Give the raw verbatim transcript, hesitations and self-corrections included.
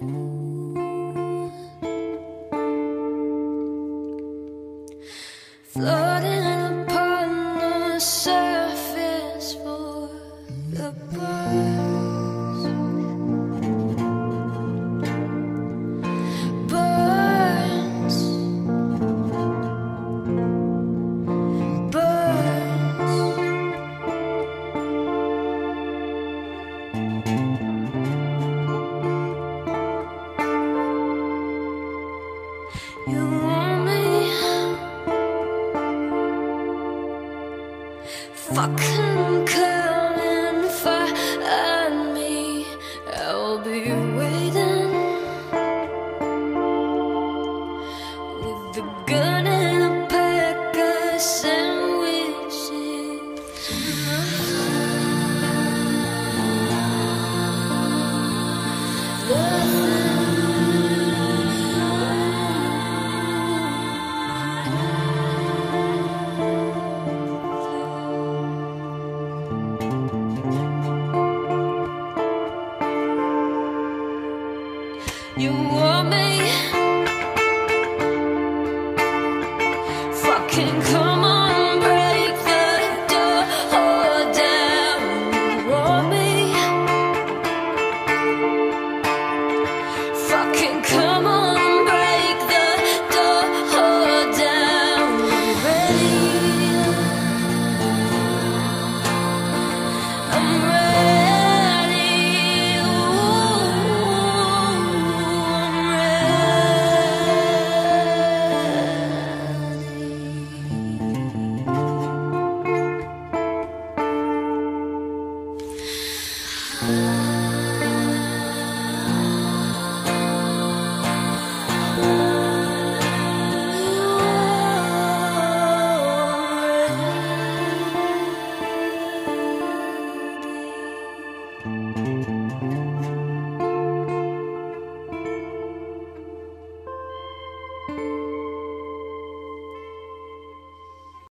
Floating upon the surface for the birds. Birds. Birds. You want me? Fucking come and find me. I'll be waiting with the gun and a pack of sandwiches. You want me?